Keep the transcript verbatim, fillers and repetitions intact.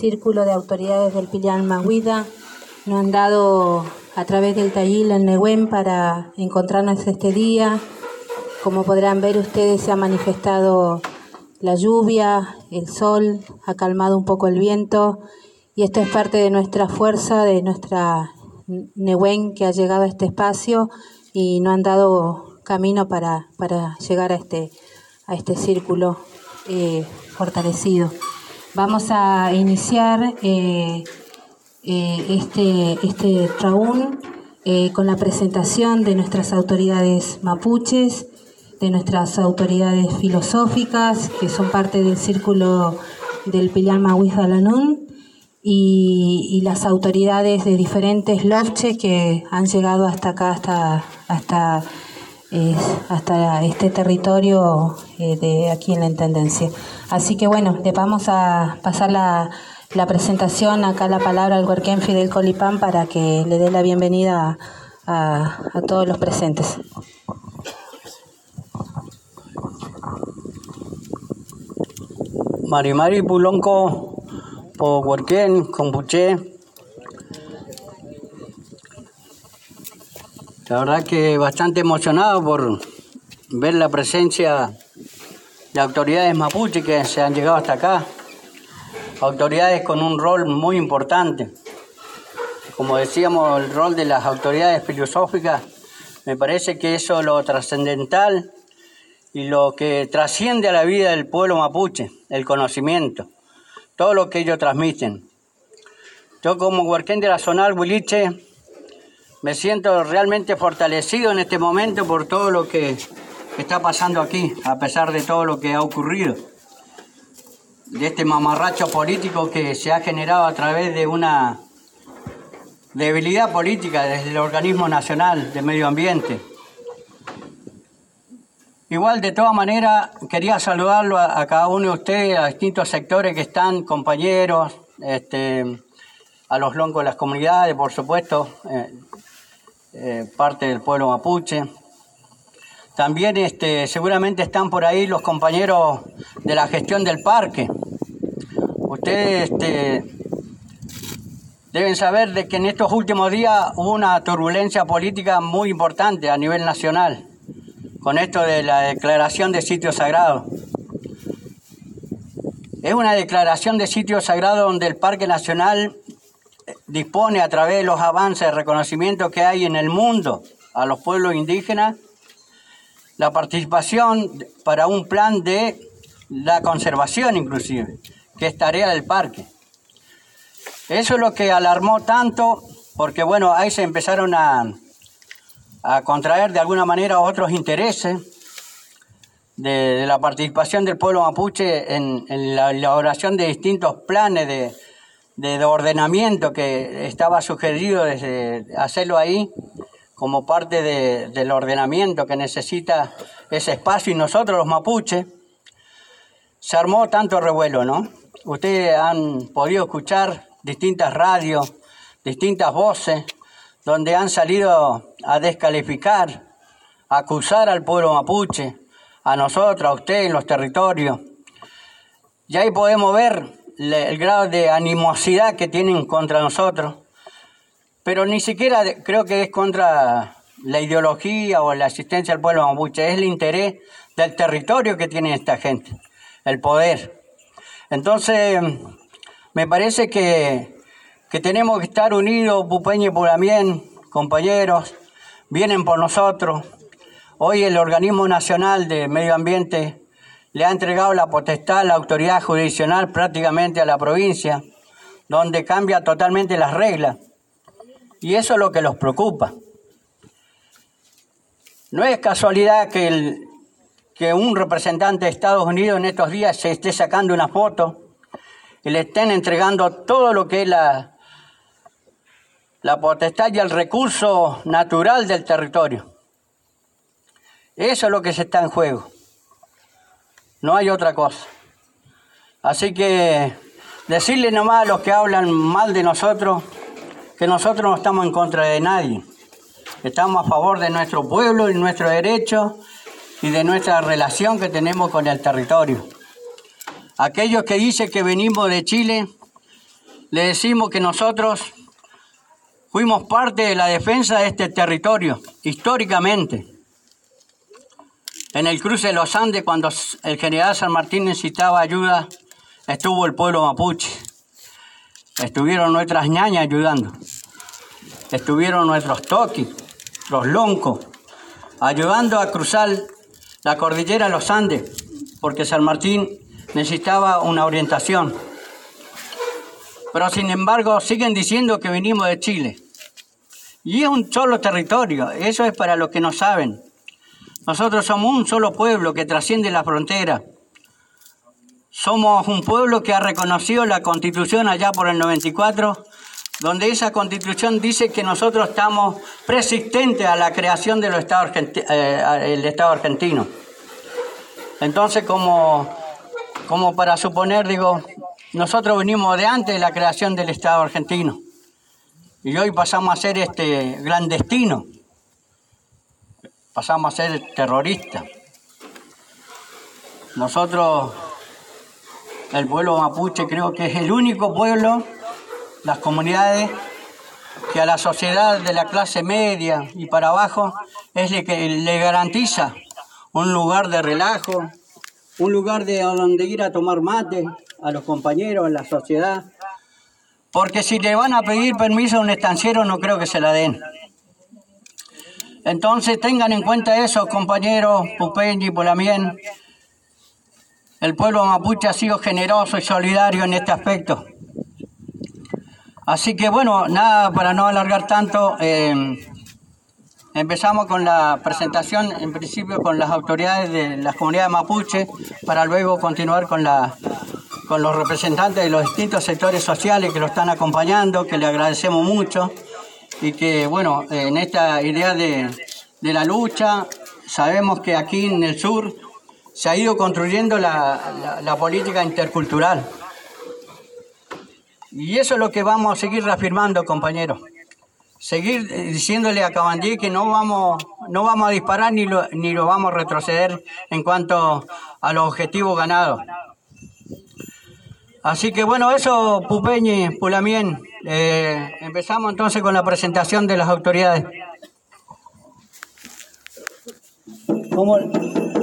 Círculo de Autoridades del Pillamma Huida nos han dado a través del Tayil en Nehuen para encontrarnos este día. Como podrán ver ustedes, se ha manifestado la lluvia, el sol, ha calmado un poco el viento, y esto es parte de nuestra fuerza, de nuestra Nehuen que ha llegado a este espacio y nos han dado camino para, para llegar a este, a este círculo eh, fortalecido. Vamos a iniciar eh, eh, este, este traún eh, con la presentación de nuestras autoridades mapuches, de nuestras autoridades filosóficas, que son parte del círculo del Pillamma Huida Lanún, y, y las autoridades de diferentes lofches que han llegado hasta acá, hasta, hasta, eh, hasta este territorio eh, de aquí en la Intendencia. Así que bueno, le vamos a pasar la, la presentación, acá la palabra al Huerquén Fidel Colipán para que le dé la bienvenida a, a, a todos los presentes. Mari Mari Pulonco po Huerquén, Compuché. La verdad que bastante emocionado por ver la presencia de autoridades mapuche que se han llegado hasta acá. Autoridades con un rol muy importante. Como decíamos, el rol de las autoridades filosóficas, me parece que eso es lo trascendental y lo que trasciende a la vida del pueblo mapuche, el conocimiento, todo lo que ellos transmiten. Yo como Huerquén de la Zonal Huiliche me siento realmente fortalecido en este momento por todo lo que está pasando aquí, a pesar de todo lo que ha ocurrido, de este mamarracho político que se ha generado a través de una debilidad política desde el Organismo Nacional de Medio Ambiente. Igual, de todas maneras, quería saludarlo a, a cada uno de ustedes, a distintos sectores que están, compañeros, este, a los loncos de las comunidades, por supuesto, eh, eh, parte del pueblo mapuche. También este, seguramente están por ahí los compañeros de la gestión del parque. Ustedes este, deben saber de que en estos últimos días hubo una turbulencia política muy importante a nivel nacional, con esto de la declaración de sitio sagrado. Es una declaración de sitio sagrado donde el Parque Nacional dispone, a través de los avances de reconocimiento que hay en el mundo a los pueblos indígenas, la participación para un plan de la conservación inclusive, que es tarea del parque. Eso es lo que alarmó tanto, porque bueno, ahí se empezaron a a contraer de alguna manera otros intereses de, de la participación del pueblo mapuche en, en la elaboración de distintos planes de, de, de ordenamiento que estaba sugerido desde hacerlo ahí como parte de, del ordenamiento que necesita ese espacio, y nosotros los mapuches se armó tanto revuelo, ¿no? Ustedes han podido escuchar distintas radios, distintas voces, donde han salido a descalificar, a acusar al pueblo mapuche, a nosotros, a ustedes en los territorios. Y ahí podemos ver el grado de animosidad que tienen contra nosotros, pero ni siquiera creo que es contra la ideología o la existencia del pueblo mapuche, es el interés del territorio que tiene esta gente, el poder. Entonces, me parece que que tenemos que estar unidos, Pupeña y Pulamien, compañeros, vienen por nosotros. Hoy el Organismo Nacional de Medio Ambiente le ha entregado la potestad, la autoridad jurisdiccional prácticamente a la provincia, donde cambia totalmente las reglas. Y eso es lo que los preocupa. No es casualidad que, el, que un representante de Estados Unidos en estos días se esté sacando una foto y le estén entregando todo lo que es la la potestad y el recurso natural del territorio. Eso es lo que se está en juego. No hay otra cosa. Así que decirle nomás a los que hablan mal de nosotros que nosotros no estamos en contra de nadie. Estamos a favor de nuestro pueblo y nuestro derecho y de nuestra relación que tenemos con el territorio. Aquellos que dicen que venimos de Chile le decimos que nosotros fuimos parte de la defensa de este territorio, históricamente. En el cruce de los Andes, cuando el general San Martín necesitaba ayuda, estuvo el pueblo mapuche. Estuvieron nuestras ñañas ayudando. Estuvieron nuestros toquis, los loncos, ayudando a cruzar la cordillera de los Andes, porque San Martín necesitaba una orientación. Pero sin embargo siguen diciendo que venimos de Chile. Y es un solo territorio, eso es para los que no saben. Nosotros somos un solo pueblo que trasciende la frontera. Somos un pueblo que ha reconocido la Constitución allá por el noventa y cuatro, donde esa Constitución dice que nosotros estamos persistentes a la creación del Estado, argenti- eh, el Estado argentino. Entonces, como, como para suponer, digo, nosotros venimos de antes de la creación del Estado argentino. Y hoy pasamos a ser este clandestino. Pasamos a ser terroristas. Nosotros, el pueblo mapuche, creo que es el único pueblo, las comunidades, que a la sociedad de la clase media y para abajo es el que le garantiza un lugar de relajo, un lugar de donde ir a tomar mate a los compañeros, a la sociedad. Porque si le van a pedir permiso a un estanciero, no creo que se la den. Entonces tengan en cuenta eso, compañeros, Pupeñi, Pulamien. El pueblo mapuche ha sido generoso y solidario en este aspecto. Así que bueno, nada, para no alargar tanto, eh, empezamos con la presentación, en principio con las autoridades de las comunidades mapuche, para luego continuar con, la, con los representantes de los distintos sectores sociales que lo están acompañando, que le agradecemos mucho. Y que, bueno, en esta idea de, de la lucha, sabemos que aquí en el sur se ha ido construyendo la, la, la política intercultural. Y eso es lo que vamos a seguir reafirmando, compañeros. Seguir diciéndole a Cabandí que no vamos, no vamos a disparar ni lo, ni lo vamos a retroceder en cuanto a los objetivos ganados. Así que bueno, eso, Pupeñi, Pulamien. Eh, empezamos entonces con la presentación de las autoridades. ¿Cómo?